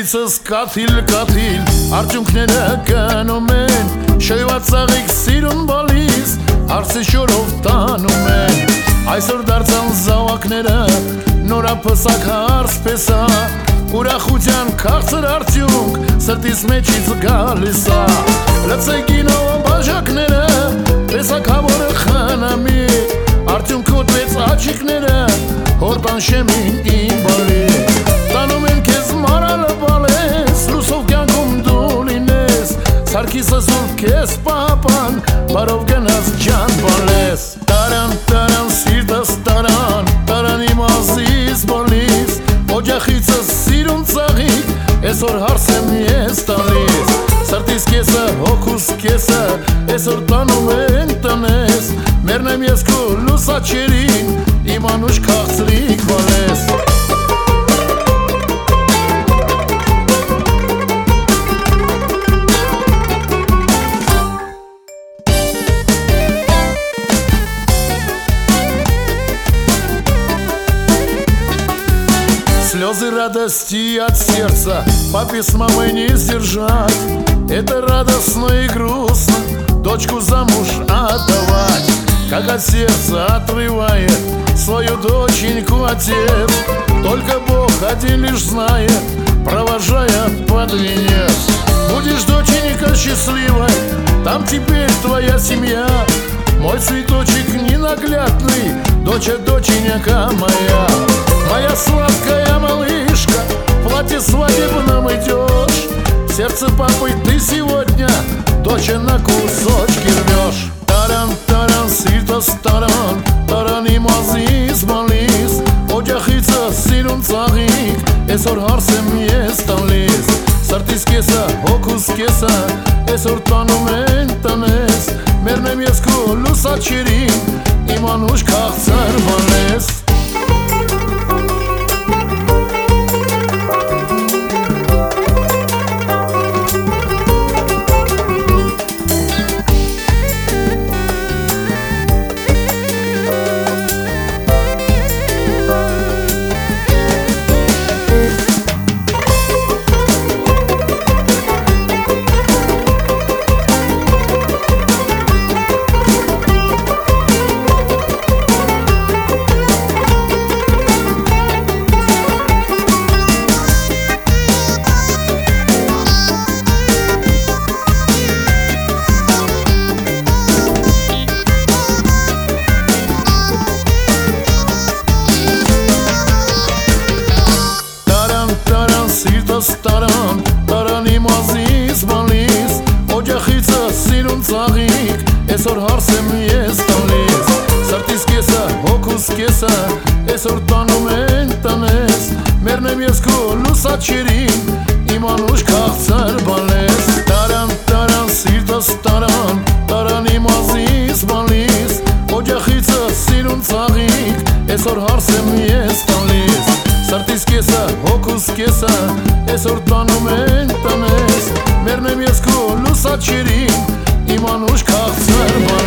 Ջրիցս կաթիլ արդյունքները կնում են Շոյված ծաղիկ սիրուն բալիս հարցի շորով տանում են Այսօր դարձան զավակները նորապսակ հարց պեսա Ուրախության քաղցր արդյունք սրտիս մեջից գալիս ա Լծեգինով բաժակները պեսակավորը խանամի Արդյունք հոտվեց աչիկները հորտան շեմին իմ բալի Տանում են քեզ մարալը բալես լուսով կյանքում դու լինես Սարքիսը սուրբ քեզ պապան բարով գնաս ջան բալես Տարան սիրտս տարան իմ ազիզ բալիս Օջախիցս սիրուն ծաղիկ Այսօր հարսեմ ես տալիս Սրտիս կեսը, հոգուս կեսը Այսօր տանում են տնես Մերնեմ ես քո լուսաչերին Իմ անուշ քաղցրիկ բալես Слезы радости от сердца Папе с мамой не сдержать Это радостно и грустно Дочку замуж отдавать Как от сердца отрывает Свою доченьку отец Только Бог один лишь знает Провожая под венец Будешь, доченька, счастливой Там теперь твоя семья Мой цветочек ненаглядный доченька моя Моя сладкая малышка, в платье свадебном идешь Сердце папы ты сегодня, доча, на кусочки рвешь Таран, сиртас таран им азиз малис Օջախիցը սիրուն ծաղիկ, այսօր հարսեմ ես տալիս Սրտիս կեսը, հոգուս կեսը, այսօր տանում են տնես Մերնեմ ես քո լուսաչերին, իմ անուշ քաղցր բալես Տարան իմ ազիզ բալիս Օջախիցը սիրուն ծաղիկ Այսօր հարսեմ ես տալիս Սրտիս կեսը, հոգուս կեսը Այսօր տանում են տնես Մերնեմ ես քո լուսաչերին Իմ անուշ քաղցր բալես Տարան, սիրտս տարան իմ ազիզ բալիս Օջախիցը սիրուն ծաղիկ Այսօր հարսեմ ես տալիս Սրտիս կեսը, հոգուս կեսը Այսօր տանում են տնես Մերնեմ ես քո լուսաչերին Իմ անուշ քաղցր